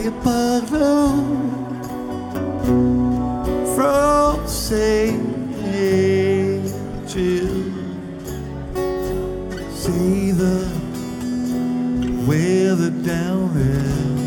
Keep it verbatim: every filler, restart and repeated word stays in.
a bottle from Saint Jill. See the weather down there